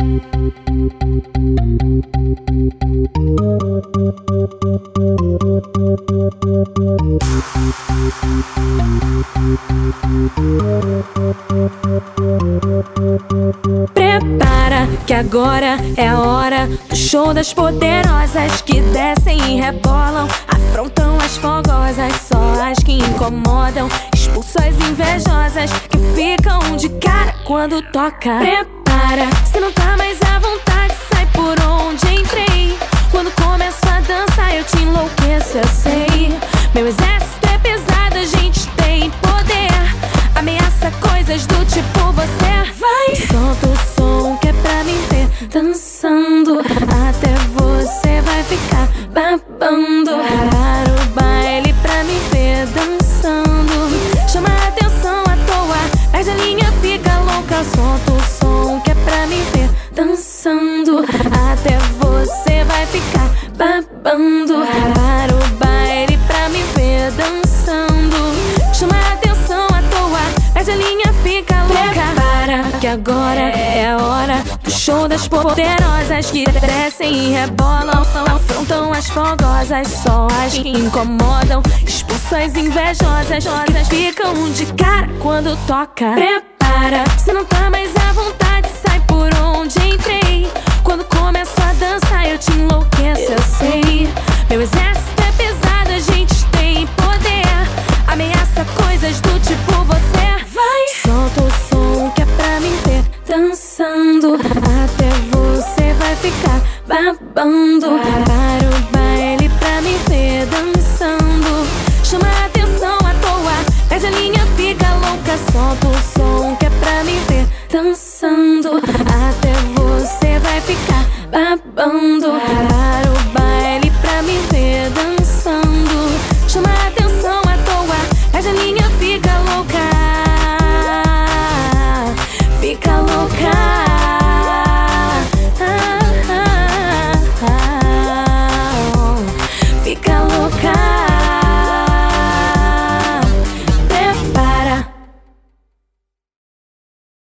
Prepara que agora é a hora do show das poderosas que descem e rebolam, afrontam as fogosas, só as que incomodam, expulsam as invejosas que ficam de cara quando toca. Prepara, se não tá mais à vontade, sai por onde entrei. Quando começo a dançar eu te enlouqueço, eu sei. Meu exército é pesado, a gente tem poder, ameaça coisas do tipo você. Vai, solta o som que é pra me ver dançando, até você vai ficar babando. Para o baile pra me ver dançando, chama a atenção à toa, perde a linha, fica louca. Solta o som que é pra me ver dançando, até você vai ficar babando. Para o baile pra me ver dançando, chama a atenção à toa, perde a linha, fica louca. Prepara que agora é a hora do show das poderosas que descem e rebolam, afrontam as fogosas, só as que incomodam, expulsam as invejosas que ficam de cara quando toca. Prepara, se não tá mais à vontade, sai por onde entrei. Quando começo a dançar eu te enlouqueço, eu sei. Meu exército é pesado, a gente tem poder, ameaça coisas do tipo você. Vai, solta o som que é pra me ver dançando, até você vai ficar babando. Para o baile pra me ver dançando, chama a atenção à toa, perde a linha, fica louca. Solta o som que é pra me ver dançando, até você vai ficar babando. Para o baile pra me ver dançando, chama a atenção à toa, perde a linha, fica louca. Fica louca. Fica louca.